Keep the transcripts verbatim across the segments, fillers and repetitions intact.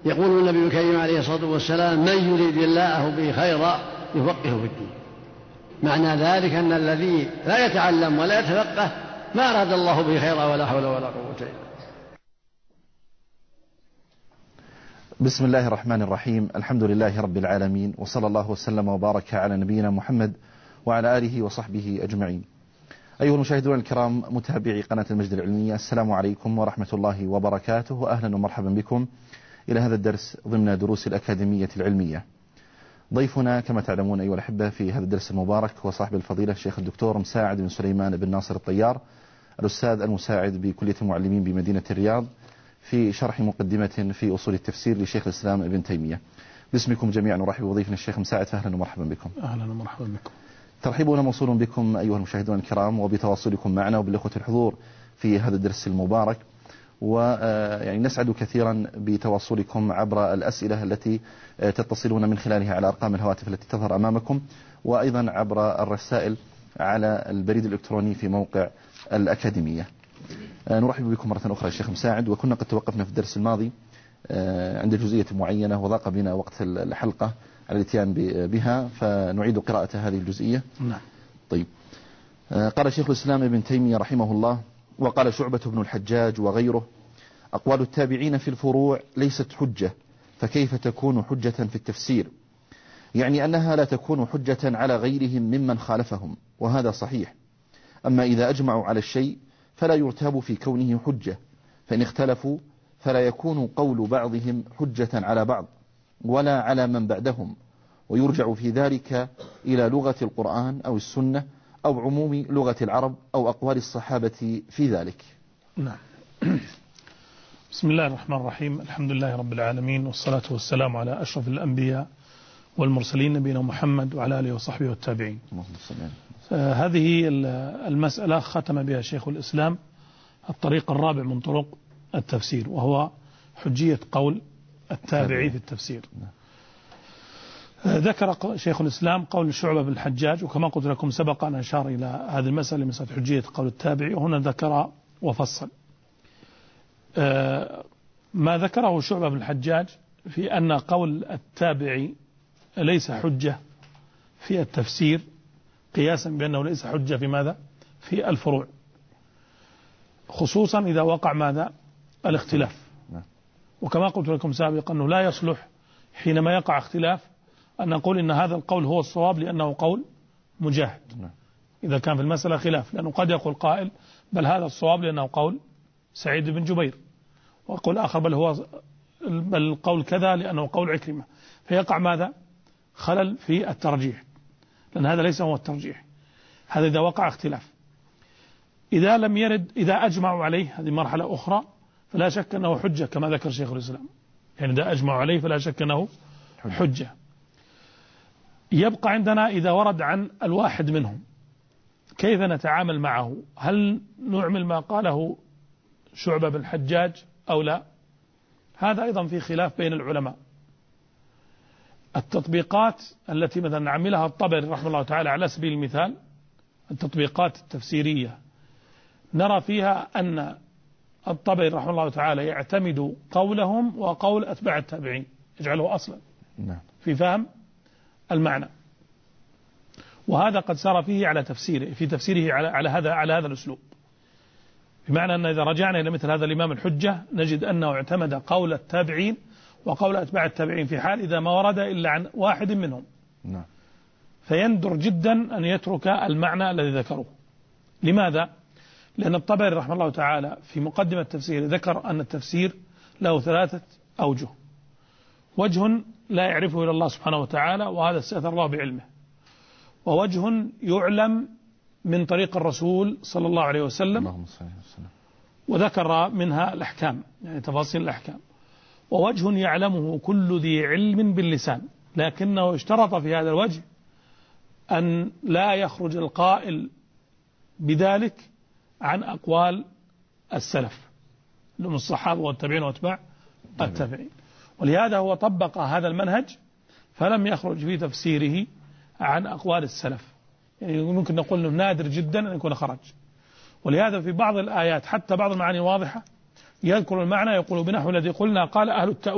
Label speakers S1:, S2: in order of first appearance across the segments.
S1: يقول النبي الكريم عليه الصلاة والسلام: من يريد الله به خيرا يفقهه في الدين. معنى ذلك أن الذي لا يتعلم ولا يتفقه ما أراد الله به خيرا ولا حول ولا قوة إلا بالله.
S2: بسم الله الرحمن الرحيم. الحمد لله رب العالمين، وصلى الله وسلم وبارك على نبينا محمد وعلى آله وصحبه أجمعين. أيها المشاهدون الكرام متابعي قناة المجد العلمية، السلام عليكم ورحمة الله وبركاته، وأهلا ومرحبا بكم إلى هذا الدرس ضمن دروس الأكاديمية العلمية. ضيفنا كما تعلمون أيها الأحبة في هذا الدرس المبارك هو صاحب الفضيلة الشيخ الدكتور مساعد بن سليمان بن ناصر الطيار، الأستاذ المساعد بكلية المعلمين بمدينة الرياض، في شرح مقدمة في أصول التفسير لشيخ الإسلام ابن تيمية. باسمكم جميعا نرحب بضيفنا الشيخ مساعد، فأهلا ومرحبا بكم.
S3: أهلا ومرحبا بكم.
S2: ترحيبنا موصول بكم أيها المشاهدون الكرام، وبتواصلكم معنا وبالأخوة الحضور في هذا الدرس المبارك، ويعني نسعد كثيرا بتواصلكم عبر الأسئلة التي تتصلون من خلالها على أرقام الهواتف التي تظهر أمامكم، وأيضا عبر الرسائل على البريد الإلكتروني في موقع الأكاديمية. نرحب بكم مرة أخرى الشيخ مساعد، وكنا قد توقفنا في الدرس الماضي عند جزئية معينة وضاق بنا وقت الحلقة على الاتيان بها، فنعيد قراءة هذه الجزئية.
S3: نعم.
S2: طيب. قال شيخ الإسلام ابن تيمية رحمه الله: وقال شعبة بن الحجاج وغيره: أقوال التابعين في الفروع ليست حجة، فكيف تكون حجة في التفسير؟ يعني أنها لا تكون حجة على غيرهم ممن خالفهم، وهذا صحيح. أما إذا أجمعوا على الشيء فلا يرتاب في كونه حجة، فإن اختلفوا فلا يكون قول بعضهم حجة على بعض ولا على من بعدهم، ويرجع في ذلك إلى لغة القرآن أو السنة أو عموم لغة العرب أو أقوال الصحابة في ذلك.
S3: نعم. بسم الله الرحمن الرحيم. الحمد لله رب العالمين، والصلاة والسلام على أشرف الأنبياء والمرسلين نبينا محمد وعلى آله وصحبه والتابعين. آه هذه المسألة ختم بها شيخ الإسلام الطريق الرابع من طرق التفسير، وهو حجية قول التابعي في التفسير. ذكر شيخ الإسلام قول شعبة بن الحجاج، وكما قلت لكم سبق أن أشار إلى هذه المسألة مسألة حجية قول التابعي، وهنا ذكر وفصل ما ذكره شعبة بن الحجاج في أن قول التابعي ليس حجة في التفسير، قياسا بأنه ليس حجة في ماذا؟ في الفروع، خصوصا إذا وقع ماذا؟ الاختلاف. وكما قلت لكم سابقا أنه لا يصلح حينما يقع اختلاف أن نقول إن هذا القول هو الصواب لأنه قول مجاهد إذا كان في المسألة خلاف، لأنه قد يقول قائل بل هذا الصواب لأنه قول سعيد بن جبير، ويقول آخر بل هو بل القول كذا لأنه قول عكرمة، فيقع ماذا؟ خلل في الترجيح، لأن هذا ليس هو الترجيح، هذا إذا وقع اختلاف. إذا لم يرد، إذا أجمعوا عليه، هذه مرحلة أخرى، فلا شك أنه حجة كما ذكر شيخ الإسلام، يعني إذا أجمعوا عليه فلا شك أنه حجة. يبقى عندنا إذا ورد عن الواحد منهم كيف نتعامل معه؟ هل نعمل ما قاله شعبة بن الحجاج أو لا؟ هذا أيضا في خلاف بين العلماء. التطبيقات التي مثلا نعملها الطبري رحمه الله تعالى على سبيل المثال، التطبيقات التفسيرية، نرى فيها أن الطبري رحمه الله تعالى يعتمد قولهم وقول أتباع التابعين، يجعله أصلا في فهم المعنى، وهذا قد سار فيه على تفسيره في تفسيره على على هذا على هذا الأسلوب، بمعنى أن إذا رجعنا إلى مثل هذا الإمام الحجة نجد أنه اعتمد قول التابعين وقول أتباع التابعين في حال إذا ما ورد إلا عن واحد منهم، فيندر جدا أن يترك المعنى الذي ذكروه. لماذا؟ لأن الطبري رحمه الله تعالى في مقدمة التفسير ذكر أن التفسير له ثلاثة أوجه: وجه لا يعرفه إلا الله سبحانه وتعالى وهذا استأثر الله بعلمه، ووجه يعلم من طريق الرسول صلى الله عليه وسلم وذكر منها الأحكام، يعني تفاصيل الأحكام، ووجه يعلمه كل ذي علم باللسان، لكنه اشترط في هذا الوجه أن لا يخرج القائل بذلك عن أقوال السلف من الصحابة والتابعين واتباع التابعين، ولهذا هو طبق هذا المنهج فلم يخرج في تفسيره عن أقوال السلف، يعني ممكن نقول أنه نادر جدا أن يكون خرج. ولهذا في بعض الآيات حتى بعض المعاني واضحة يذكر المعنى يقول بنحو الذي قلنا قال أهل التأويل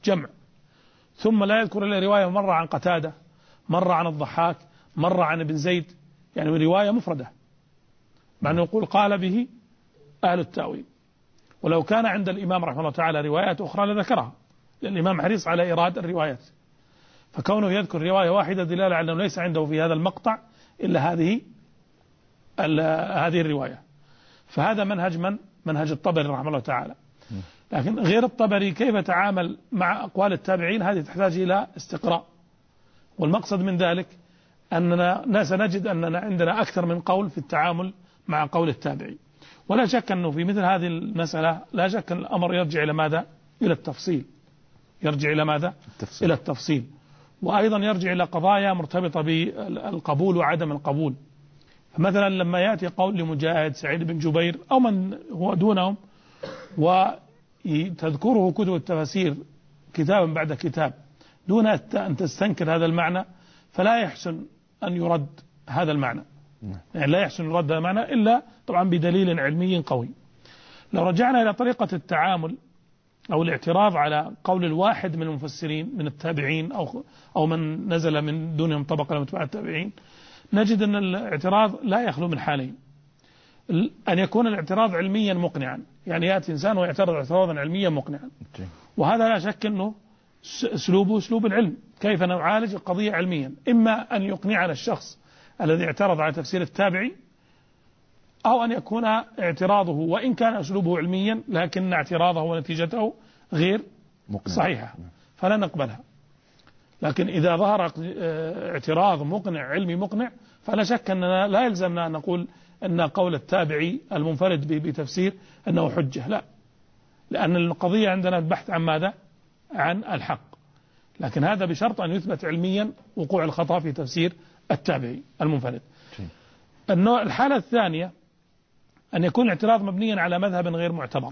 S3: جمع، ثم لا يذكر إلا رواية مرة عن قتادة، مرة عن الضحاك، مرة عن ابن زيد، يعني رواية مفردة، مع أنه يقول قال به أهل التأويل. ولو كان عند الإمام رحمه الله تعالى روايات أخرى لذكرها، لأن الإمام حريص على إيراد الروايات، فكونه يذكر رواية واحدة دلالة على أنه ليس عنده في هذا المقطع إلا هذه هذه الرواية. فهذا منهج من منهج الطبري رحمه الله تعالى. لكن غير الطبري كيف تعامل مع أقوال التابعين هذه تحتاج إلى استقراء، والمقصد من ذلك أننا سنجد أننا عندنا أكثر من قول في التعامل مع قول التابعين. ولا شك أنه في مثل هذه المسألة لا شك أن الأمر يرجع إلى ماذا؟ إلى التفصيل. يرجع إلى ماذا؟ التفصيل. إلى التفصيل. وأيضا يرجع إلى قضايا مرتبطة بالقبول وعدم القبول. مثلا لما يأتي قول لمجاهد، سعيد بن جبير أو من هو دونهم وتذكره كتب التفاسير كتابا بعد كتاب دون أن تستنكر هذا المعنى، فلا يحسن أن يرد هذا المعنى، يعني لا يحسن يرد هذا المعنى إلا طبعا بدليل علمي قوي. لو رجعنا إلى طريقة التعامل أو الاعتراض على قول الواحد من المفسرين من التابعين أو أو من نزل من دونهم طبقة من أتباع التابعين، نجد أن الاعتراض لا يخلو من حالين: أن يكون الاعتراض علميا مقنعا، يعني يأتي إنسان ويعترض اعتراضا علميا مقنعا، وهذا لا شك أنه أسلوبه أسلوب العلم، كيف نعالج القضية علميا، إما أن يقنعنا الشخص الذي اعترض على تفسير التابعي، أو أن يكون اعتراضه وإن كان أسلوبه علميا لكن اعتراضه ونتيجته غير مقنع صحيحة فلا نقبلها. لكن إذا ظهر اعتراض مقنع علمي مقنع فلا شك أننا لا يلزمنا أن نقول أن قول التابعي المنفرد بتفسير أنه حجة، لا، لأن القضية عندنا البحث عن ماذا؟ عن الحق. لكن هذا بشرط أن يثبت علميا وقوع الخطأ في تفسير التابعي المنفرد. النوع الحالة الثانية أن يكون اعتراض مبنيا على مذهب غير معتبر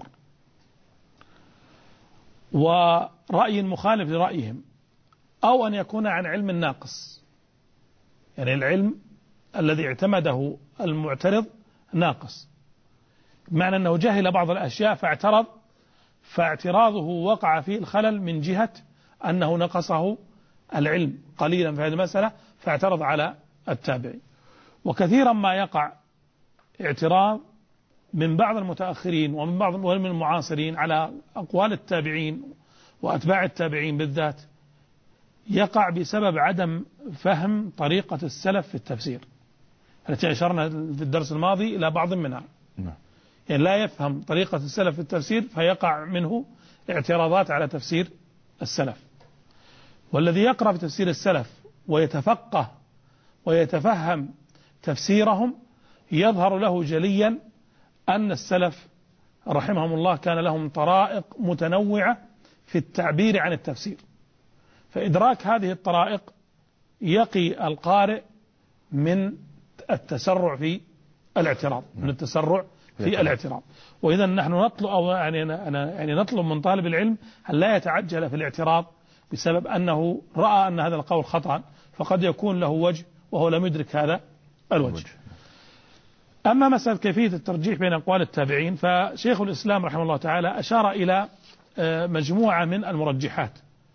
S3: ورأي مخالف لرأيهم، أو أن يكون عن علم ناقص، يعني العلم الذي اعتمده المعترض ناقص، بمعنى أنه جهل بعض الأشياء فاعترض، فاعتراضه وقع فيه الخلل من جهة أنه نقصه العلم قليلا في هذه المسألة فاعترض على التابعي. وكثيرا ما يقع اعتراض من بعض المتأخرين ومن بعض من المعاصرين على أقوال التابعين وأتباع التابعين بالذات، يقع بسبب عدم فهم طريقة السلف في التفسير التي أشرنا في الدرس الماضي إلى بعض منها. يعني لا يفهم طريقة السلف في التفسير فيقع منه اعتراضات على تفسير السلف. والذي يقرأ في تفسير السلف ويتفقه ويتفهم تفسيرهم يظهر له جليا أن السلف رحمهم الله كان لهم طرائق متنوعة في التعبير عن التفسير، فإدراك هذه الطرائق يقي القارئ من التسرع في الاعتراض من التسرع في الاعتراض. وإذا نحن نطلب أو يعني يعني نطلب من طالب العلم أن لا يتعجل في الاعتراض بسبب أنه رأى أن هذا القول خطأ، فقد يكون له وجه وهو لم يدرك هذا الوجه. أما مسألة كيفية الترجيح بين أقوال التابعين، فشيخ الإسلام رحمه الله تعالى أشار إلى مجموعة من المرجحات،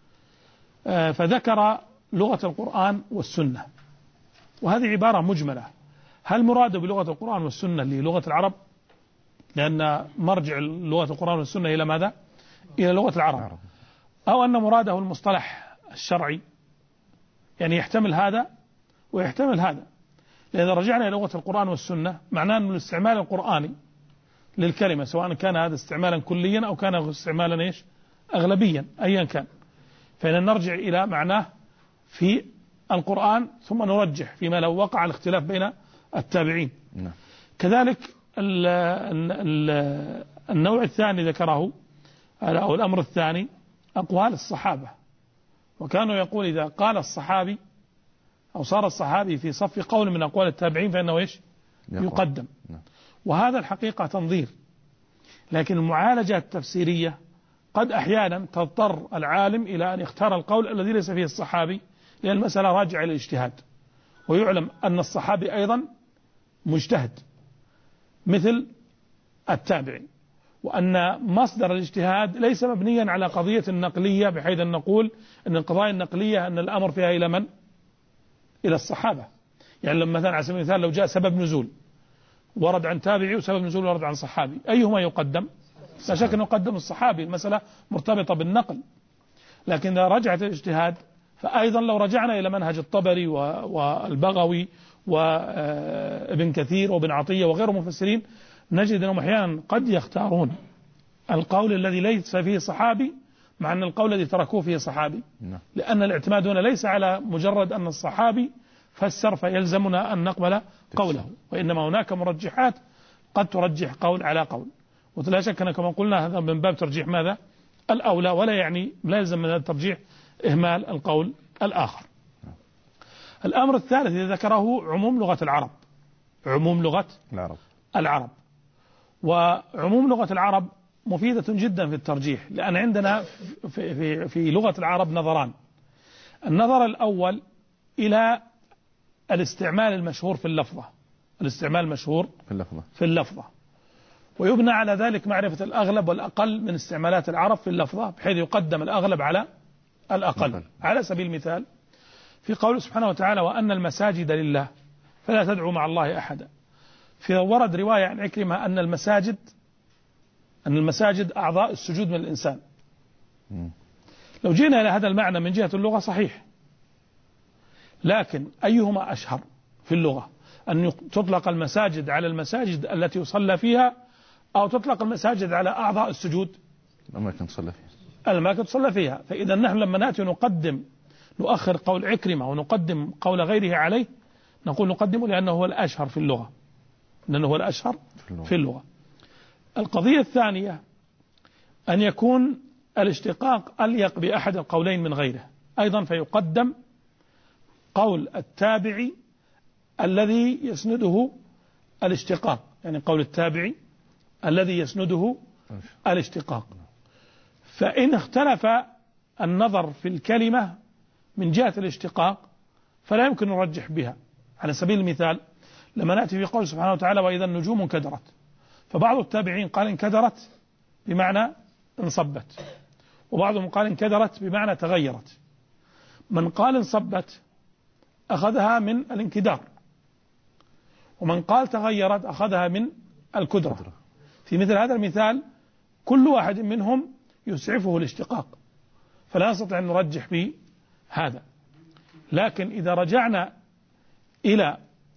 S3: فذكر لغة القرآن والسنة، وهذه عبارة مجملة. هل مراد بلغة القرآن والسنة للغة العرب؟ لأن مرجع لغة القرآن والسنة إلى ماذا؟ إلى لغة العرب، أو أن مراده المصطلح الشرعي، يعني يحتمل هذا ويحتمل هذا. لأن رجعنا إلى لغة القرآن والسنة معناه أن الاستعمال القرآني للكلمة سواء كان هذا استعمالا كليا أو كان استعمالا إيش أغلبيا أيا كان، فإن نرجع إلى معناه في القرآن ثم نرجح فيما لو وقع الاختلاف بين التابعين. نعم. كذلك ال ال النوع الثاني ذكره أو الأمر الثاني أقوال الصحابة، وكانوا يقول إذا قال الصحابي أو صار الصحابي في صف قول من أقوال التابعين فإنه إيش يقدم. وهذا الحقيقة تنظير، لكن المعالجة التفسيرية قد أحيانا تضطر العالم إلى أن يختار القول الذي ليس فيه الصحابي، لأن المسألة راجعة إلى الاجتهاد، ويعلم أن الصحابي أيضا مجتهد مثل التابعي، وأن مصدر الاجتهاد ليس مبنيا على قضية النقلية بحيث أن نقول أن القضايا النقلية أن الأمر فيها إلى من؟ إلى الصحابة. يعني لما مثلا على سبيل المثال لو جاء سبب نزول ورد عن تابعي وسبب نزول ورد عن صحابي، أيهما يقدم؟ لا شك أن يقدم الصحابي، المسألة مرتبطة بالنقل. لكن إذا رجعت الاجتهاد فأيضا لو رجعنا إلى منهج الطبري والبغوي وابن كثير وابن عطية وغير مفسرين نجد أنهم أحيانا قد يختارون القول الذي ليس فيه صحابي مع أن القول الذي تركوه فيه صحابي، لأن الاعتماد هنا ليس على مجرد أن الصحابي فسر فيلزمنا أن نقبل قوله، وإنما هناك مرجحات قد ترجح قول على قول. ولا شك أن كما قلنا هذا من باب ترجيح ماذا؟ الأولى، ولا يعني لا يلزم من الترجيح إهمال القول الآخر. الأمر الثالث الذي ذكره عموم لغة العرب، عموم لغة
S2: العرب
S3: العرب وعموم لغة العرب مفيدة جدا في الترجيح، لأن عندنا في, في, في لغة العرب نظران. النظر الأول إلى الاستعمال المشهور في اللفظة، الاستعمال المشهور
S2: في اللفظة
S3: في اللفظة ويبنى على ذلك معرفة الأغلب والأقل من استعمالات العرب في اللفظة بحيث يقدم الأغلب على الأقل. مقل. على سبيل المثال في قوله سبحانه وتعالى وأن المساجد لله فلا تدعوا مع الله أحدا، في ورد رواية عن عكرمة أن المساجد أن المساجد أعضاء السجود من الإنسان. م. لو جينا إلى هذا المعنى من جهة اللغة صحيح، لكن أيهما أشهر في اللغة؟ أن تطلق المساجد على المساجد التي يصلى فيها أو تطلق المساجد على أعضاء السجود؟
S2: الأماكن تصلى فيها
S3: الأماكن تصلى فيها. فإذا نحن لما نأتي نقدم نؤخر قول عكرمة ونقدم قول غيره عليه نقول نقدمه لأنه هو الأشهر في اللغة، لأنه هو الأشهر في اللغة. في اللغة. القضية الثانية أن يكون الاشتقاق أليق بأحد القولين من غيره أيضا، فيقدم قول التابعي الذي يسنده الاشتقاق، يعني قول التابعي الذي يسنده الاشتقاق. فإن اختلف النظر في الكلمة من جهة الاشتقاق فلا يمكن نرجح بها. على سبيل المثال لما نأتي في قول سبحانه وتعالى وإذا النجوم انكدرت، فبعض التابعين قال انكدرت بمعنى انصبت، وبعضهم قال انكدرت بمعنى تغيرت. من قال انصبت أخذها من الانكدار، ومن قال تغيرت أخذها من الكدرة. في مثل هذا المثال كل واحد منهم يسعفه الاشتقاق فلا نستطيع أن نرجح بهذا. لكن إذا رجعنا إلى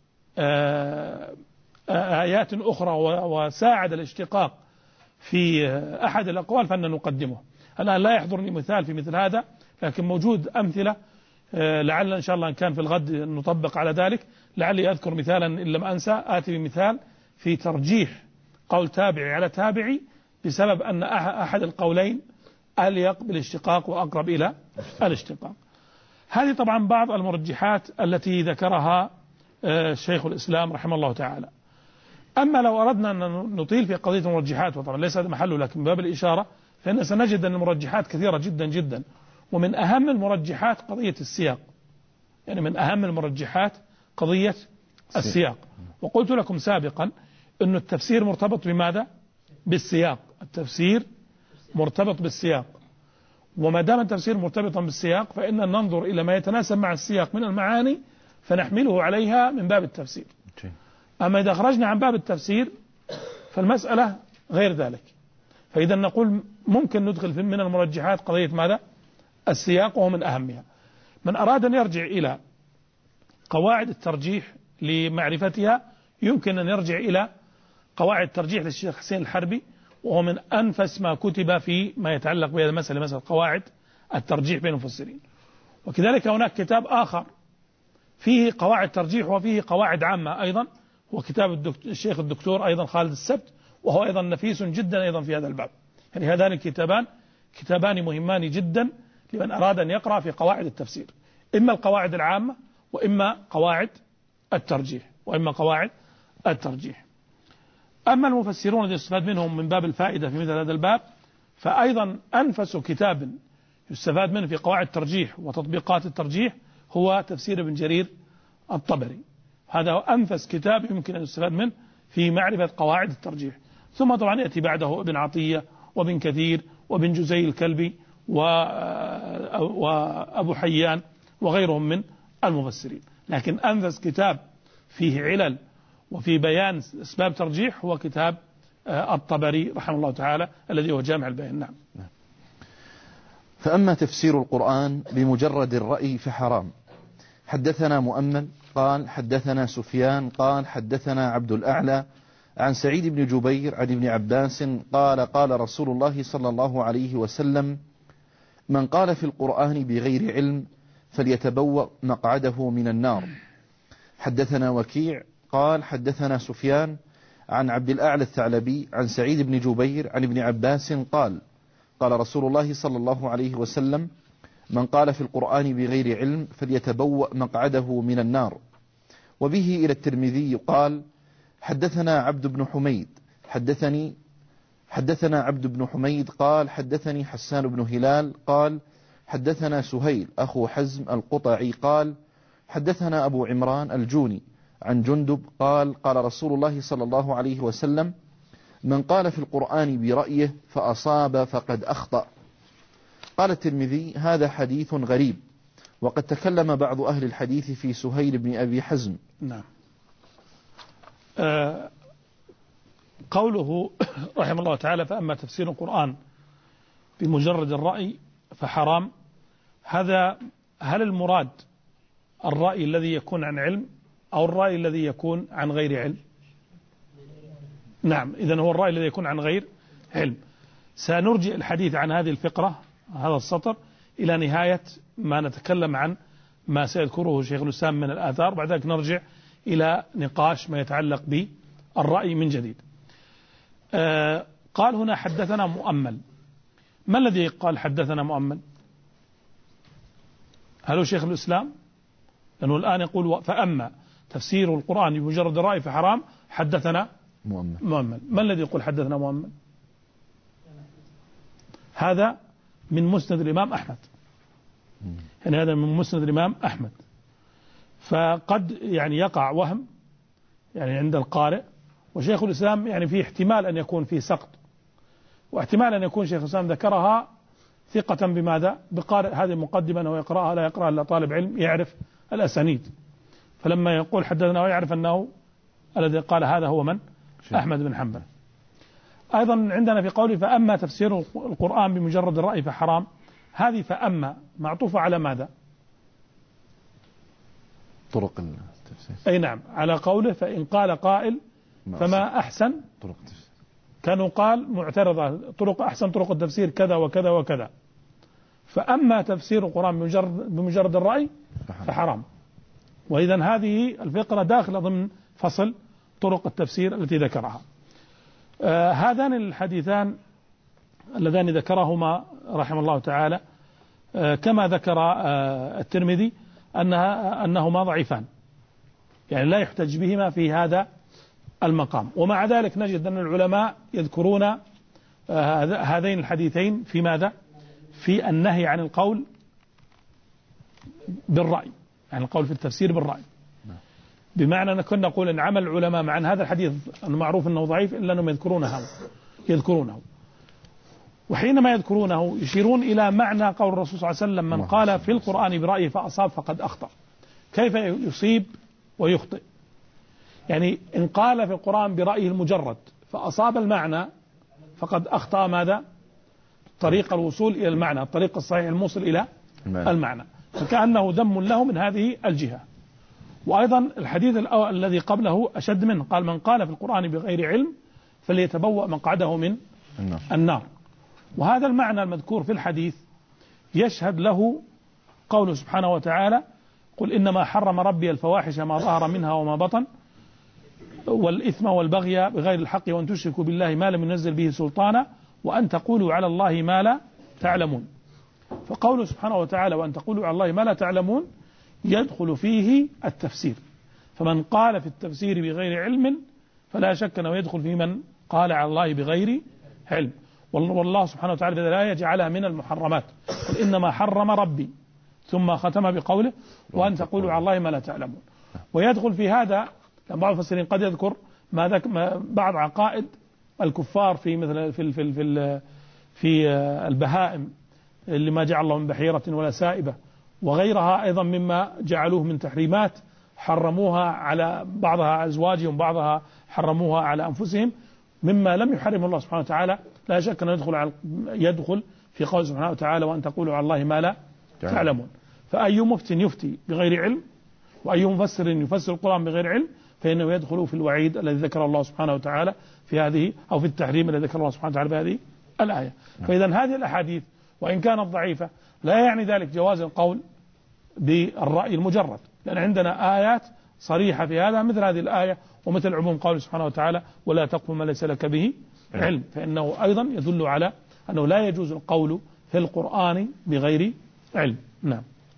S3: آيات أخرى وساعد الاشتقاق في أحد الأقوال فإننا نقدمه. الآن لا يحضرني مثال في مثل هذا، لكن موجود أمثلة لعل إن شاء الله إن كان في الغد نطبق على ذلك. لعلي أذكر مثالا إن لم أنسى آتي بمثال في ترجيح قول تابعي على تابعي بسبب أن أحد القولين أليق بالاشتقاق وأقرب إلى الاشتقاق. هذه طبعا بعض المرجحات التي ذكرها شيخ الإسلام رحمه الله تعالى. أما لو أردنا أن نطيل في قضية المرجحات، وطبعا ليس هذا محله لكن من باب الإشارة، فإن سنجد أن المرجحات كثيرة جدا جدا، ومن أهم المرجحات قضية السياق. يعني من أهم المرجحات قضية السياق. وقلت لكم سابقا أن التفسير مرتبط بماذا؟ بالسياق. التفسير مرتبط بالسياق، وما دام التفسير مرتبطا بالسياق فإن ننظر إلى ما يتناسب مع السياق من المعاني فنحمله عليها من باب التفسير. أما إذا خرجنا عن باب التفسير فالمسألة غير ذلك. فإذا نقول ممكن ندخل من المرجحات قضية ماذا؟ السياق، وهو من أهمها. من أراد أن يرجع إلى قواعد الترجيح لمعرفتها يمكن أن يرجع إلى قواعد الترجيح للشيخ حسين الحربي، وهو من أنفس ما كتب في ما يتعلق بهذا المسألة، مسألة قواعد الترجيح بين المفسرين. وكذلك هناك كتاب آخر فيه قواعد ترجيح وفيه قواعد عامة أيضا، هو كتاب الشيخ الدكتور أيضا خالد السبت، وهو أيضا نفيس جدا أيضا في هذا الباب. يعني هذان الكتابان كتابان مهمان جدا لمن أراد أن يقرأ في قواعد التفسير، إما القواعد العامة وإما قواعد الترجيح وإما قواعد الترجيح. أما المفسرون الذي يستفاد منهم من باب الفائدة في مثل هذا الباب فأيضا أنفس كتاب يستفاد منه في قواعد الترجيح وتطبيقات الترجيح هو تفسير ابن جرير الطبري. هذا هو أنفس كتاب يمكن أن يستفاد منه في معرفة قواعد الترجيح. ثم طبعا يأتي بعده ابن عطية وابن كثير وابن جزي الكلبي وأبو حيان وغيرهم من المفسرين. لكن أنفس كتاب فيه علل وفي بيان أسباب ترجيح هو كتاب الطبري رحمه الله تعالى الذي هو جامع البيان. نعم.
S2: فأما تفسير القرآن بمجرد الرأي فحرام. حدثنا مؤمل قال حدثنا سفيان قال حدثنا عبد الأعلى عن سعيد بن جبير عن ابن عباس قال قال رسول الله صلى الله عليه وسلم من قال في القرآن بغير علم فليتبوأ مقعده من النار. حدثنا وكيع قال حدثنا سفيان عن عبد الأعلى الثعلبي عن سعيد بن جبير عن ابن عباس قال قال رسول الله صلى الله عليه وسلم من قال في القرآن بغير علم فليتبوأ مقعده من النار. وبه إلى الترمذي قال حدثنا عبد بن حميد حدثني حدثنا عبد بن حميد قال حدثني حسان بن هلال قال حدثنا سهيل أخو حزم القطعي قال حدثنا أبو عمران الجوني عن جندب قال قال رسول الله صلى الله عليه وسلم من قال في القرآن برأيه فأصاب فقد أخطأ. قال الترمذي هذا حديث غريب وقد تكلم بعض أهل الحديث في سهيل بن أبي حزم.
S3: نعم. آه قوله رحمه الله تعالى فأما تفسير القرآن بمجرد الرأي فحرام، هذا هل المراد الرأي الذي يكون عن علم أو الرأي الذي يكون عن غير علم؟ نعم، إذن هو الرأي الذي يكون عن غير علم. سنرجع الحديث عن هذه الفقرة هذا السطر إلى نهاية ما نتكلم عن ما سيذكره شيخ الإسلام من الآثار، بعد ذلك نرجع إلى نقاش ما يتعلق بالرأي من جديد. آه قال هنا حدثنا مؤمل. ما الذي قال حدثنا مؤمل؟ هل هو شيخ الإسلام؟ لأنه الآن يقول فأما تفسير القرآن بمجرد الرأي فحرام حدثنا
S2: مؤمل.
S3: مؤمل. ما الذي يقول حدثنا مؤمل؟ هذا من مسند الإمام أحمد، يعني هذا من مسند الإمام أحمد. فقد يعني يقع وهم يعني عند القارئ، وشيخ الإسلام يعني في احتمال أن يكون فيه سقط، واحتمال أن يكون شيخ الإسلام ذكرها ثقة بماذا؟ بقارئ هذه المقدمة أنه يقرأها لا يقرأها إلا طالب علم يعرف الأسانيد، فلما يقول حدثنا ويعرف أنه الذي قال هذا هو من؟ أحمد بن حنبل. أيضا عندنا في قوله فأما تفسير القرآن بمجرد الرأي فحرام، هذه فأما معطوفة على ماذا؟
S2: طرق التفسير.
S3: أي نعم، على قوله فإن قال قائل فما أحسن
S2: طرق التفسير،
S3: كانوا قال معترضة طرق أحسن طرق التفسير كذا وكذا وكذا. فأما تفسير القرآن بمجرد, بمجرد الرأي فحرام. وإذن هذه الفقرة داخلة ضمن فصل طرق التفسير التي ذكرها. آه هذان الحديثان اللذان ذكرهما رحمه الله تعالى آه كما ذكر آه الترمذي أنها أنهما ضعيفان، يعني لا يحتج بهما في هذا المقام. ومع ذلك نجد أن العلماء يذكرون آه هذين الحديثين في ماذا؟ في النهي عن القول بالرأي، يعني القول في التفسير بالرأي. بمعنى أن كنا نقول أن عمل العلماء مع هذا الحديث المعروف أنه ضعيف إلا أنهم يذكرونه يذكرونه وحينما يذكرونه يشيرون إلى معنى قول الرسول صلى الله عليه وسلم من قال في القرآن برأيه فأصاب فقد أخطأ. كيف يصيب ويخطئ؟ يعني إن قال في القرآن برأيه المجرد فأصاب المعنى فقد أخطأ ماذا؟ طريق الوصول إلى المعنى، الطريق الصحيح الموصل إلى المعنى، فكأنه ذم له من هذه الجهة. وأيضا الحديث الذي قبله أشد منه، قال من قال في القرآن بغير علم فليتبوأ مقعده من النار. وهذا المعنى المذكور في الحديث يشهد له قوله سبحانه وتعالى قل إنما حرم ربي الفواحش ما ظهر منها وما بطن والإثم والبغي بغير الحق وأن تشركوا بالله ما لم ينزل به سلطانا وأن تقولوا على الله ما لا تعلمون. فقوله سبحانه وتعالى وأن تقولوا على الله ما لا تعلمون يدخل فيه التفسير، فمن قال في التفسير بغير علم فلا شك أنه يدخل في من قال على الله بغير علم. والله سبحانه وتعالى لا يجعلها من المحرمات، قل إنما حرم ربي ثم ختم بقوله وأن تقولوا على الله ما لا تعلمون. ويدخل في هذا بعض المفسرين قد يذكر ما بعض عقائد الكفار في مثل في في في, في البهائم اللي ما جعل الله من بحيرة ولا سائبة وغيرها أيضا مما جعلوه من تحريمات حرموها على بعضها أزواجهم بعضها حرموها على أنفسهم مما لم يحرم الله سبحانه وتعالى. لا شك أن يدخل على يدخل في قول سبحانه وتعالى وأن تقولوا على الله ما لا تعلمون. فأي مفت يفتي بغير علم وأي مفسر يفسر القرآن بغير علم فإنه يدخل في الوعيد الذي ذكر الله سبحانه وتعالى في هذه أو في التحريم الذي ذكر الله سبحانه وتعالى في هذه الآية. فإذا هذه الأحاديث وإن كانت ضعيفة لا يعني ذلك جواز القول بالرأي المجرد، لأن عندنا آيات صريحة في هذا مثل هذه الآية ومثل عموم قوله سبحانه وتعالى ولا تقف ما ليس لك به علم، فإنه أيضا يدل على أنه لا يجوز القول في القرآن بغير علم. نعم.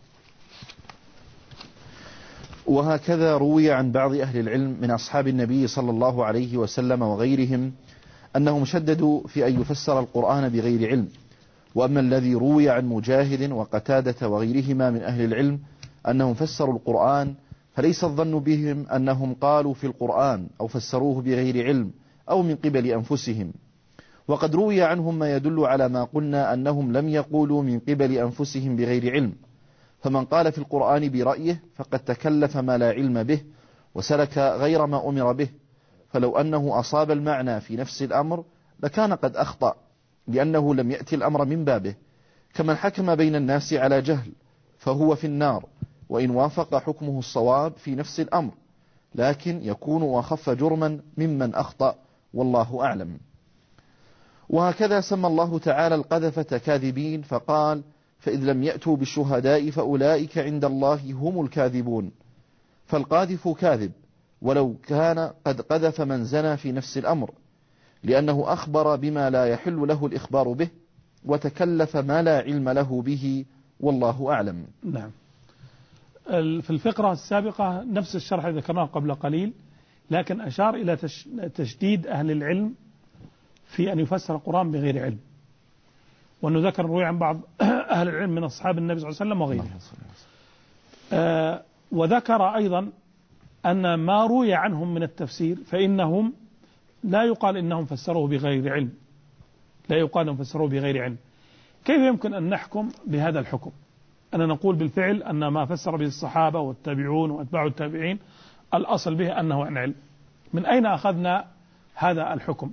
S2: وهكذا روي عن بعض أهل العلم من أصحاب النبي صلى الله عليه وسلم وغيرهم أنهم شددوا في أن يفسر القرآن بغير علم. وأما الذي روي عن مجاهد وقتادة وغيرهما من أهل العلم أنهم فسروا القرآن فليس الظن بهم أنهم قالوا في القرآن أو فسروه بغير علم أو من قبل أنفسهم. وقد روي عنهم ما يدل على ما قلنا أنهم لم يقولوا من قبل أنفسهم بغير علم. فمن قال في القرآن برأيه فقد تكلف ما لا علم به وسلك غير ما أمر به، فلو أنه أصاب المعنى في نفس الأمر لكان قد أخطأ لأنه لم يأتي الأمر من بابه، كمن حكم بين الناس على جهل فهو في النار وإن وافق حكمه الصواب في نفس الأمر، لكن يكون أخف جرما ممن أخطأ والله أعلم. وهكذا سمى الله تعالى القذفة كاذبين فقال فإذ لم يأتوا بالشهداء فأولئك عند الله هم الكاذبون. فالقاذف كاذب ولو كان قد قذف من زنى في نفس الأمر، لأنه أخبر بما لا يحل له الإخبار به وتكلف ما لا علم له به والله أعلم.
S3: نعم. في الفقرة السابقة نفس الشرح الذي ذكرناه قبل قليل، لكن أشار إلى تشديد أهل العلم في أن يفسر القرآن بغير علم، وأنه ذكر روي عن بعض أهل العلم من أصحاب النبي صلى الله عليه وسلم وغيرهم. آه وذكر أيضا أن ما روي عنهم من التفسير فإنهم لا يقال إنهم فسروه بغير علم، لا يقال أنهم فسروه بغير علم. كيف يمكن أن نحكم بهذا الحكم؟ أنا نقول بالفعل أن ما فسر به الصحابة والتابعون وأتباع التابعين الأصل به أنه عن علم. من أين أخذنا هذا الحكم؟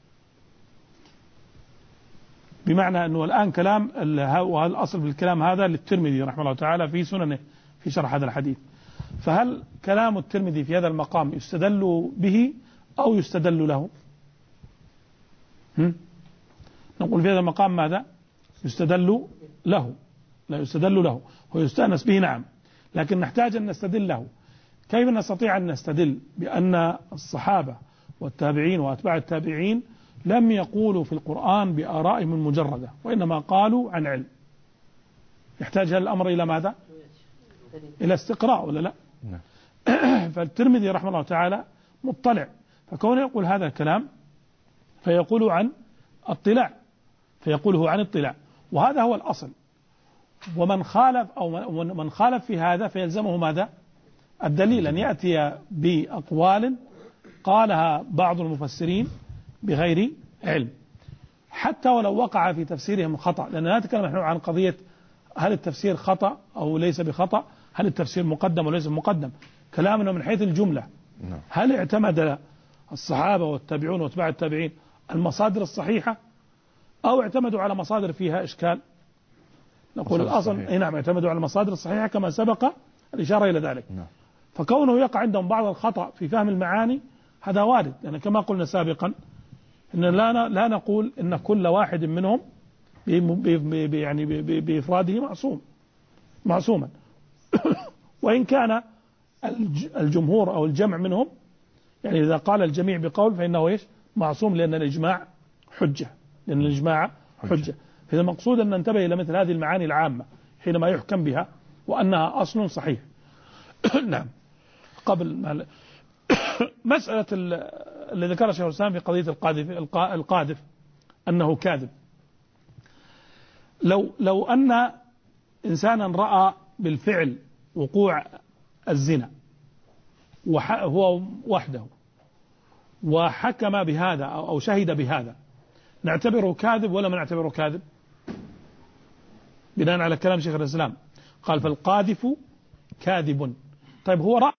S3: بمعنى أنه الآن كلام، وهذا الأصل بالكلام هذا للترمذي رحمه الله تعالى في سننه في شرح هذا الحديث. فهل كلام الترمذي في هذا المقام يستدل به أو يستدل له؟ هم؟ نقول في هذا المقام ماذا؟ يستدل له، لا يستدل له، هو يستأنس به نعم، لكن نحتاج أن نستدل له. كيف نستطيع أن نستدل بأن الصحابة والتابعين وأتباع التابعين لم يقولوا في القرآن بآرائهم المجردة وإنما قالوا عن علم؟ يحتاج هذا الأمر إلى ماذا؟ إلى استقراء ولا لا؟ فالترمذي رحمه الله تعالى مطلع، فكونه يقول هذا الكلام فيقول عن اطلاع، فيقوله عن اطلاع، وهذا هو الأصل. ومن خالف أو من خالف في هذا فيلزمه ماذا؟ الدليل، أن يأتي بأقوال قالها بعض المفسرين بغير علم حتى ولو وقع في تفسيرهم خطأ، لأن لا نتكلم نحن عن قضية هل التفسير خطأ أو ليس بخطأ، هل التفسير مقدم أو ليس مقدم، كلامنا من حيث الجملة. هل اعتمد الصحابة والتابعون واتباع التابعين المصادر الصحيحة أو اعتمدوا على مصادر فيها إشكال؟ نقول الأصل أي نعم اعتمدوا على المصادر الصحيحة كما سبق الإشارة إلى ذلك. نعم. فكونه يقع عندهم بعض الخطأ في فهم المعاني هذا وارد، لأن يعني كما قلنا سابقا إن لا لا نقول إن كل واحد منهم يعني بإفراده معصوم معصوما وإن كان الجمهور أو الجمع منهم يعني إذا قال الجميع بقول فإنه إيش؟ معصوم، لأن الإجماع حجة، لأن الإجماع حجة. فإذا المقصود أن ننتبه إلى مثل هذه المعاني العامة حينما يحكم بها وأنها أصل صحيح. نعم. قبل ما مسألة اللي ذكرها شيخ الإسلام في قضية القاذف القاذف أنه كاذب، لو لو أن إنسانا رأى بالفعل وقوع الزنا وهو وحده وحكم بهذا أو شهد بهذا، نعتبره كاذب ولا ما نعتبره كاذب؟ بناء على كلام شيخ الإسلام قال فالقاذف كاذب. طيب هو رأى